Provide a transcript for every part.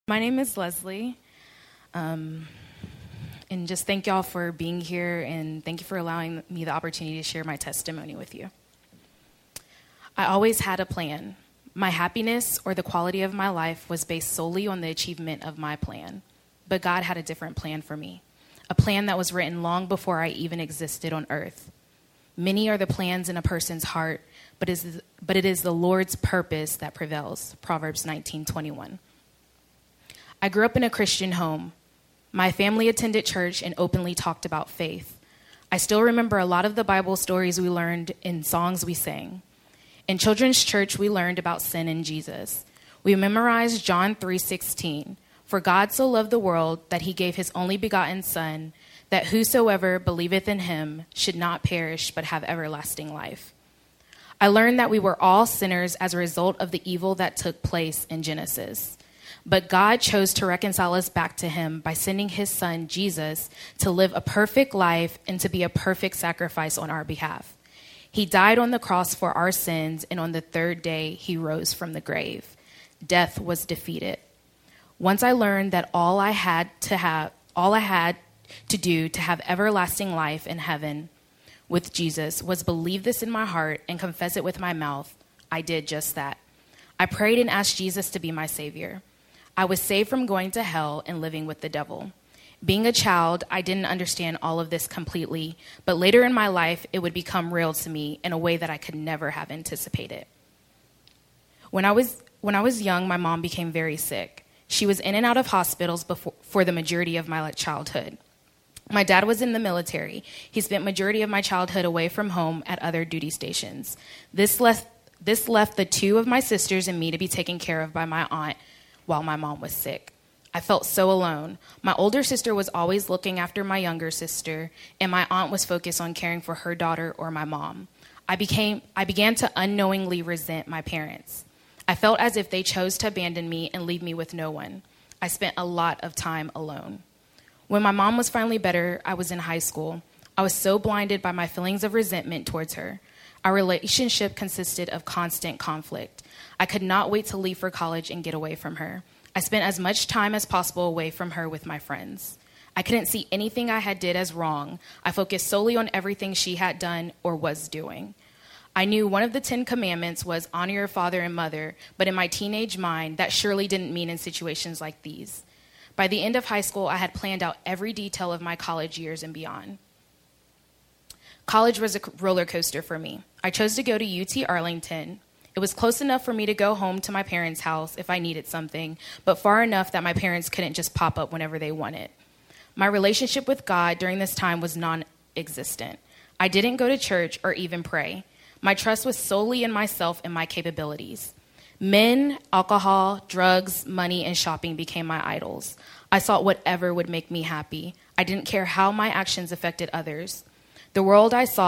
My name is Leslie, and just thank y'all for being here, and thank you for allowing me the opportunity to share my testimony with you. I always had a plan. My happiness or the quality of my life was based solely on the achievement of my plan, but God had a different plan for me, a plan that was written long before I even existed on earth. Many are the plans in a person's heart, but it is the Lord's purpose that prevails, Proverbs 19:21. I grew up in a Christian home. My family attended church and openly talked about faith. I still remember a lot of the Bible stories we learned in songs we sang. In children's church, we learned about sin and Jesus. We memorized John 3:16. For God so loved the world that he gave his only begotten Son, that whosoever believeth in him should not perish but have everlasting life. I learned that we were all sinners as a result of the evil that took place in Genesis. But God chose to reconcile us back to him by sending his Son, Jesus, to live a perfect life and to be a perfect sacrifice on our behalf. He died on the cross for our sins, and on the third day, he rose from the grave. Death was defeated. Once I learned that all I had to do to have everlasting life in heaven with Jesus was believe this in my heart and confess it with my mouth, I did just that. I prayed and asked Jesus to be my Savior. I was saved from going to hell and living with the devil. Being a child, I didn't understand all of this completely, but later in my life, it would become real to me in a way that I could never have anticipated. When I was young, my mom became very sick. She was in and out of hospitals for the majority of my childhood. My dad was in the military. He spent majority of my childhood away from home at other duty stations. This left the two of my sisters and me to be taken care of by my aunt while my mom was sick. I felt so alone. My older sister was always looking after my younger sister, and my aunt was focused on caring for her daughter or my mom. I began to unknowingly resent my parents. I felt as if they chose to abandon me and leave me with no one. I spent a lot of time alone. When my mom was finally better, I was in high school. I was so blinded by my feelings of resentment towards her. Our relationship consisted of constant conflict. I could not wait to leave for college and get away from her. I spent as much time as possible away from her with my friends. I couldn't see anything I had did as wrong. I focused solely on everything she had done or was doing. I knew one of the 10 commandments was honor your father and mother, but in my teenage mind, that surely didn't mean in situations like these. By the end of high school, I had planned out every detail of my college years and beyond. College was a roller coaster for me. I chose to go to UT Arlington. It was close enough for me to go home to my parents' house if I needed something, but far enough that my parents couldn't just pop up whenever they wanted. My relationship with God during this time was non-existent. I didn't go to church or even pray. My trust was solely in myself and my capabilities. Men, alcohol, drugs, money, and shopping became my idols. I sought whatever would make me happy. I didn't care how my actions affected others. The more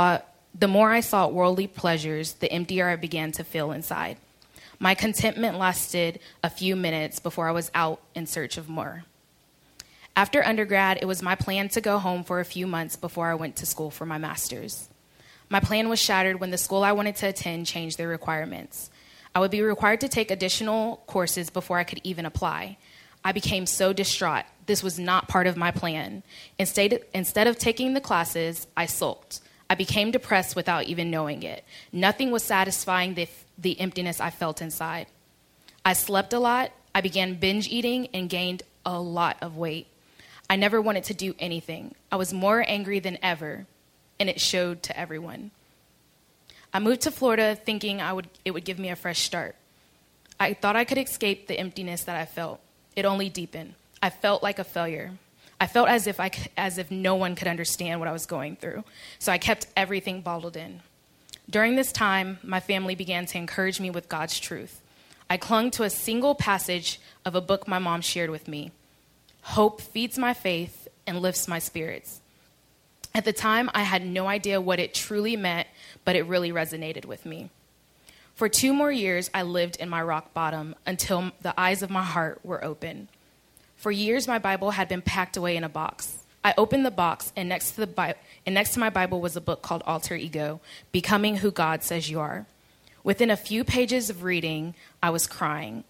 I sought worldly pleasures, the emptier I began to feel inside. My contentment lasted a few minutes before I was out in search of more. After undergrad, it was my plan to go home for a few months before I went to school for my master's. My plan was shattered when the school I wanted to attend changed their requirements. I would be required to take additional courses before I could even apply. I became so distraught. This was not part of my plan. Instead of taking the classes, I sulked. I became depressed without even knowing it. Nothing was satisfying the emptiness I felt inside. I slept a lot. I began binge eating and gained a lot of weight. I never wanted to do anything. I was more angry than ever, and it showed to everyone. I moved to Florida thinking it would give me a fresh start. I thought I could escape the emptiness that I felt. It only deepened. I felt like a failure. I felt as if no one could understand what I was going through, so I kept everything bottled in. During this time, my family began to encourage me with God's truth. I clung to a single passage of a book my mom shared with me. Hope feeds my faith and lifts my spirits. At the time, I had no idea what it truly meant, but it really resonated with me. For 2 more years, I lived in my rock bottom until the eyes of my heart were open. For years, my Bible had been packed away in a box. I opened the box, and next to my Bible was a book called Alter Ego, Becoming Who God Says You Are. Within a few pages of reading, I was crying.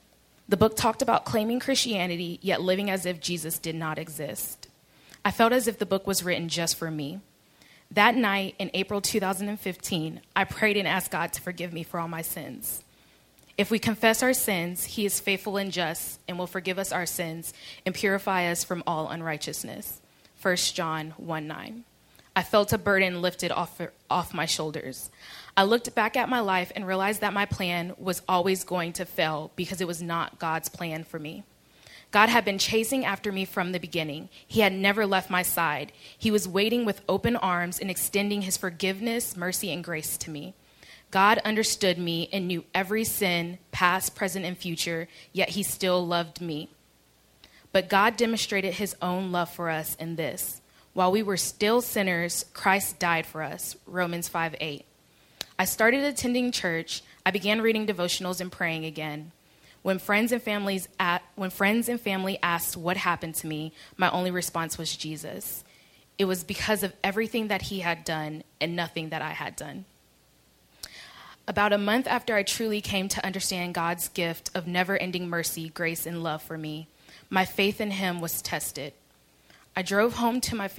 The book talked about claiming Christianity, yet living as if Jesus did not exist. I felt as if the book was written just for me. That night in April 2015, I prayed and asked God to forgive me for all my sins. If we confess our sins, he is faithful and just and will forgive us our sins and purify us from all unrighteousness. 1 John 1:9. I felt a burden lifted off my shoulders. I looked back at my life and realized that my plan was always going to fail because it was not God's plan for me. God had been chasing after me from the beginning. He had never left my side. He was waiting with open arms and extending his forgiveness, mercy, and grace to me. God understood me and knew every sin, past, present, and future, yet he still loved me. But God demonstrated his own love for us in this. While we were still sinners, Christ died for us, Romans 5:8. I started attending church. I began reading devotionals and praying again. When friends and family asked what happened to me, my only response was Jesus. It was because of everything that he had done and nothing that I had done. About a month after I truly came to understand God's gift of never-ending mercy, grace, and love for me, my faith in him was tested. I drove home to my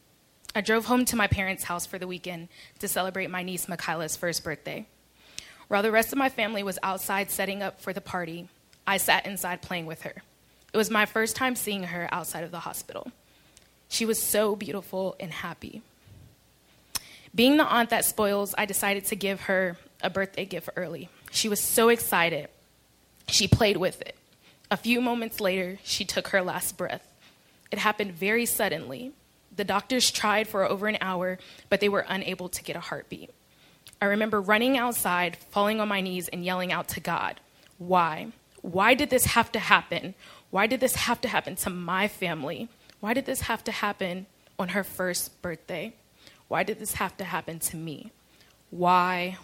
parents' house for the weekend to celebrate my niece Michaela's first birthday. While the rest of my family was outside setting up for the party, I sat inside playing with her. It was my first time seeing her outside of the hospital. She was so beautiful and happy. Being the aunt that spoils, I decided to give her a birthday gift early. She was so excited. She played with it. A few moments later, she took her last breath. It happened very suddenly. The doctors tried for over an hour, but they were unable to get a heartbeat. I remember running outside, falling on my knees, and yelling out to God, why? Why did this have to happen? Why did this have to happen to my family? Why did this have to happen on her first birthday? Why did this have to happen to me? Why?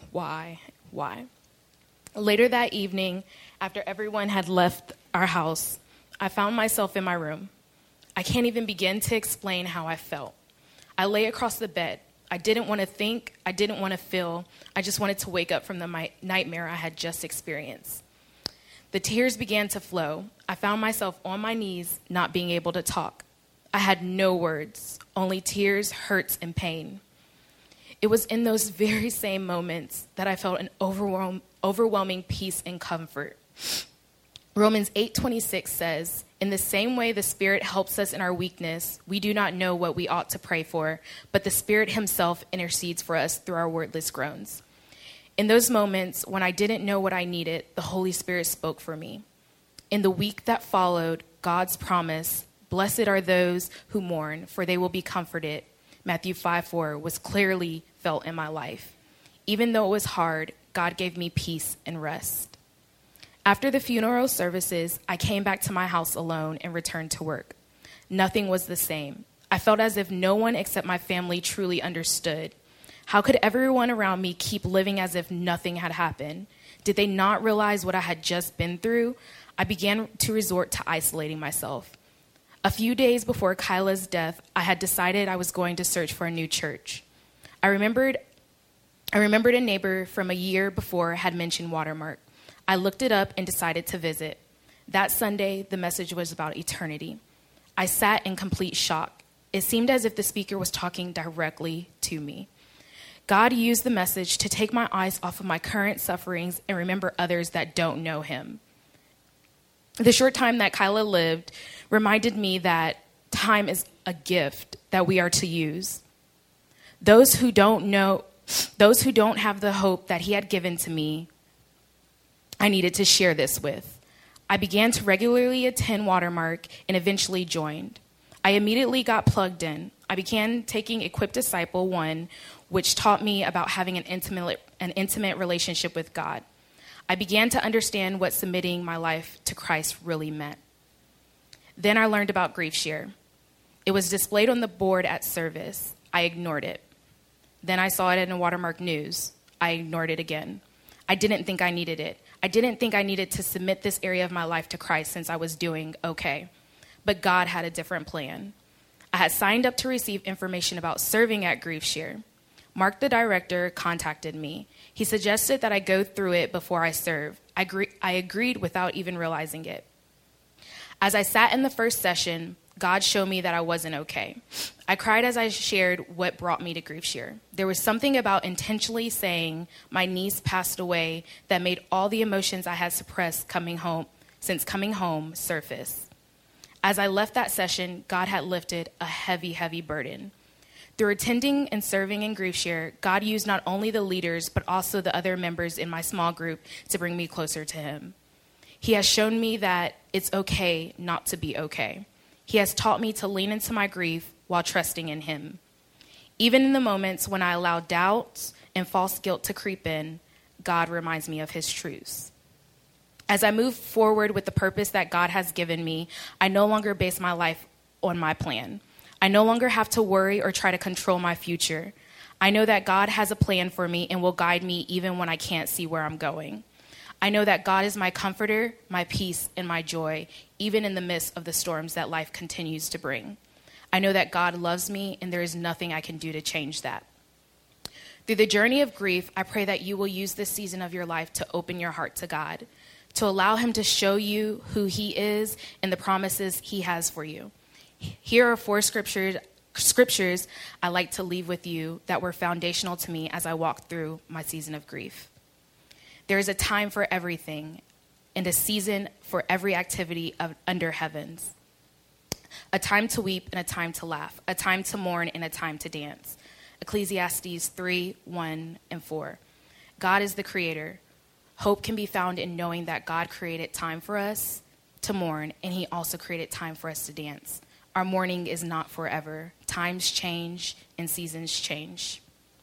Later that evening, after everyone had left our house, I found myself in my room. I can't even begin to explain how I felt. I lay across the bed. I didn't want to think. I didn't want to feel. I just wanted to wake up from the nightmare I had just experienced. The tears began to flow. I found myself on my knees, not being able to talk. I had no words, only tears, hurts, and pain. It was in those very same moments that I felt an overwhelming peace and comfort. Romans 8:26 says, "In the same way the Spirit helps us in our weakness, we do not know what we ought to pray for, but the Spirit himself intercedes for us through our wordless groans." In those moments when I didn't know what I needed, the Holy Spirit spoke for me. In the week that followed, God's promise, "Blessed are those who mourn, for they will be comforted," Matthew 5:4, was clearly felt in my life. Even though it was hard, God gave me peace and rest. After the funeral services, I came back to my house alone and returned to work. Nothing was the same. I felt as if no one except my family truly understood. How could everyone around me keep living as if nothing had happened? Did they not realize what I had just been through? I began to resort to isolating myself. A few days before Kyla's death, I had decided I was going to search for a new church. I remembered a neighbor from a year before had mentioned Watermark. I looked it up and decided to visit. That Sunday, the message was about eternity. I sat in complete shock. It seemed as if the speaker was talking directly to me. God used the message to take my eyes off of my current sufferings and remember others that don't know him. The short time that Kyla lived reminded me that time is a gift that we are to use. Those who don't have the hope that he had given to me, I needed to share this with. I began to regularly attend Watermark and eventually joined. I immediately got plugged in. I began taking Equip Disciple 1, which taught me about having an intimate relationship with God. I began to understand what submitting my life to Christ really meant. Then I learned about GriefShare. It was displayed on the board at service. I ignored it. Then I saw it in the Watermark News. I ignored it again. I didn't think I needed it. I didn't think I needed to submit this area of my life to Christ since I was doing okay. But God had a different plan. I had signed up to receive information about serving at GriefShare. Mark, the director, contacted me. He suggested that I go through it before I serve. I agreed without even realizing it. As I sat in the first session, God showed me that I wasn't okay. I cried as I shared what brought me to GriefShare. There was something about intentionally saying my niece passed away that made all the emotions I had suppressed since coming home surface. As I left that session, God had lifted a heavy, heavy burden. Through attending and serving in GriefShare, God used not only the leaders, but also the other members in my small group to bring me closer to him. He has shown me that it's okay not to be okay. He has taught me to lean into my grief while trusting in him. Even in the moments when I allow doubts and false guilt to creep in, God reminds me of his truths. As I move forward with the purpose that God has given me, I no longer base my life on my plan. I no longer have to worry or try to control my future. I know that God has a plan for me and will guide me even when I can't see where I'm going. I know that God is my comforter, my peace, and my joy, even in the midst of the storms that life continues to bring. I know that God loves me, and there is nothing I can do to change that. Through the journey of grief, I pray that you will use this season of your life to open your heart to God, to allow him to show you who he is and the promises he has for you. Here are 4 scriptures I like to leave with you that were foundational to me as I walked through my season of grief. There is a time for everything and a season for every activity under heavens. A time to weep and a time to laugh, a time to mourn and a time to dance. Ecclesiastes 3:1-4. God is the creator. Hope can be found in knowing that God created time for us to mourn, and he also created time for us to dance. Our mourning is not forever. Times change and seasons change.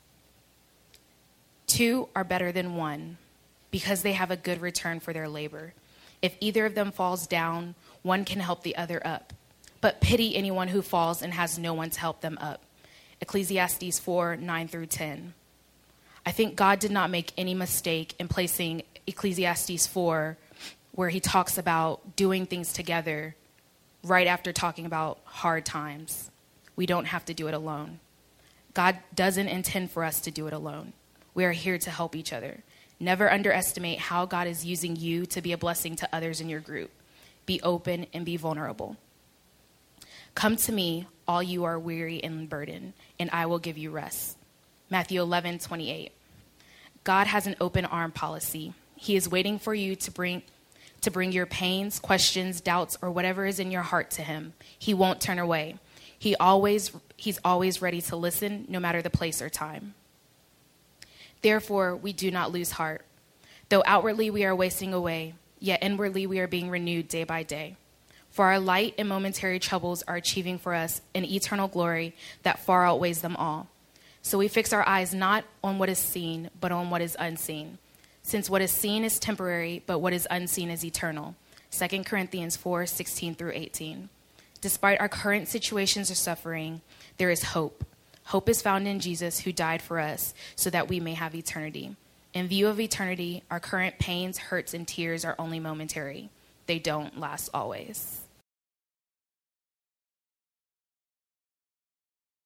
2 are better than 1 because they have a good return for their labor. If either of them falls down, one can help the other up. But pity anyone who falls and has no one to help them up. Ecclesiastes 4:9-10. I think God did not make any mistake in placing Ecclesiastes 4, where he talks about doing things together, right after talking about hard times. We don't have to do it alone. God doesn't intend for us to do it alone. We are here to help each other. Never underestimate how God is using you to be a blessing to others in your group. Be open and be vulnerable. Come to me, all you are weary and burdened, and I will give you rest. Matthew 11:28. God has an open arm policy. He is waiting for you to bring your pains, questions, doubts, or whatever is in your heart to him. He won't turn away. He's always ready to listen, no matter the place or time. Therefore, we do not lose heart. Though outwardly we are wasting away, yet inwardly we are being renewed day by day. For our light and momentary troubles are achieving for us an eternal glory that far outweighs them all. So we fix our eyes not on what is seen, but on what is unseen. Since what is seen is temporary, but what is unseen is eternal. 2 Corinthians 4:16-18. Despite our current situations or suffering, there is hope. Hope is found in Jesus, who died for us so that we may have eternity. In view of eternity, our current pains, hurts, and tears are only momentary. They don't last always.